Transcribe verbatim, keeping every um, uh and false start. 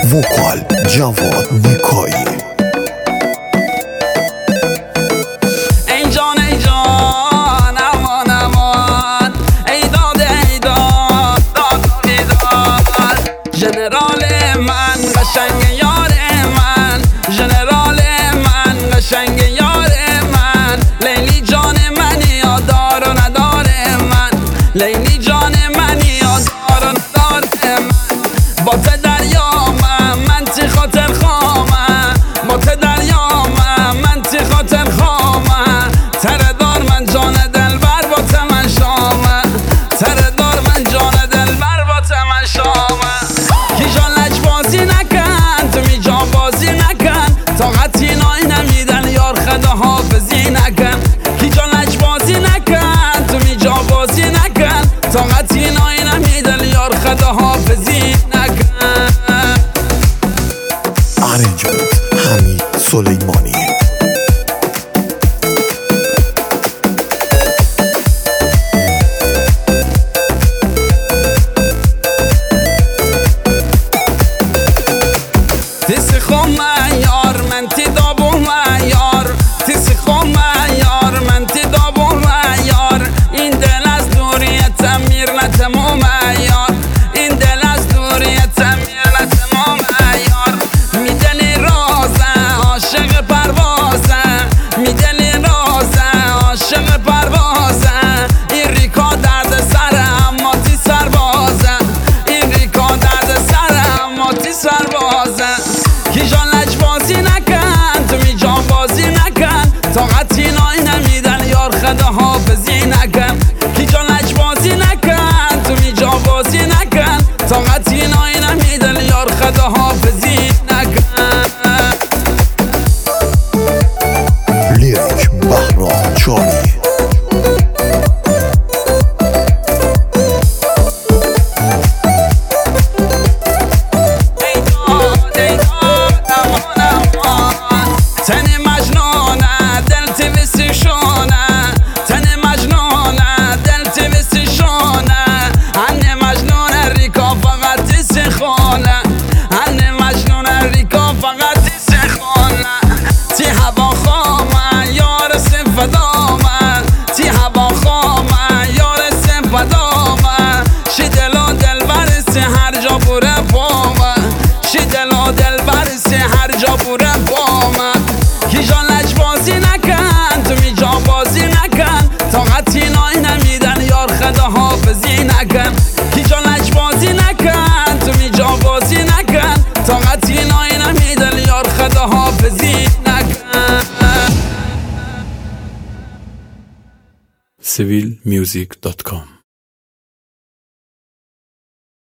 وکال جواد نیکایی. ای جان ای جان امان امان، ای داد ای داد داد بیداد، ژنرال من قشنگ یار من، ژنرال من قشنگ یار من، لیلی جان منی یا دار و ندار من، لیلی جان منی یا دار و ندار من، با ته دریا من من تی خاطر خامه، با ته دریا من من تی خاطر خامه، تره دار من جان دلبر با ته من شامه، تره دار من جان دلبر با ته من شامه. کی جان لج بازی نکن تو می جان بازی نکن، طاقتی نای نمیدن یار خدا حافظی نکن، کی جان لج بازی نکن تو می جان بازی نکن، طاقتی نای نمیدن یار خدا حافظی نکن. ارنجمنت حمید سلیمانی. تیسی خوم یار من تی دابو یار، تیسی خوم یار من تی دابو یار، این دل از دوریت میر نتموم یار، این دل از دوریت میر نتموم یار، میدلی رازه عاشق پروازه، میدلی رازه عاشق پروازه، این ریکا درد سره اما تی سربازه، این ریکا درد سره اما تی سربازه. کی جان لج بازی نکن تو می جان بازی نکن، طاقتی نای نمیدن یار خدا حافظی نکن، کی جان لج بازی نکن تو می جان بازی نکن، طاقتی نای نمیدن یار خدا حافظی نکن. لیریک بهرام چانی. تنی مجنونه دل تی ویسی شونه، تنی مجنونه دل تی ویسی شونه، هنی مجنونه ریکا فقط تی سخونه، هنی مجنونه ریکا فقط تی سخونه، تی هوا خامه یار سفدامه، تی هوا خامه یار سفدامه، شی دل و دل برسی هر جا بوره بامه، شی دل و دل برسی هر جا بوره بامه. کی جان لج بازی نکن تو می جان بازی نکن، طاقتی نای نمیدن یار خدا حافظی نکن، کی جان لج بازی نکن تو می جان بازی نکن، طاقتی نای نمیدن یار خدا حافظی نکن. سیویل میوزیک دات کام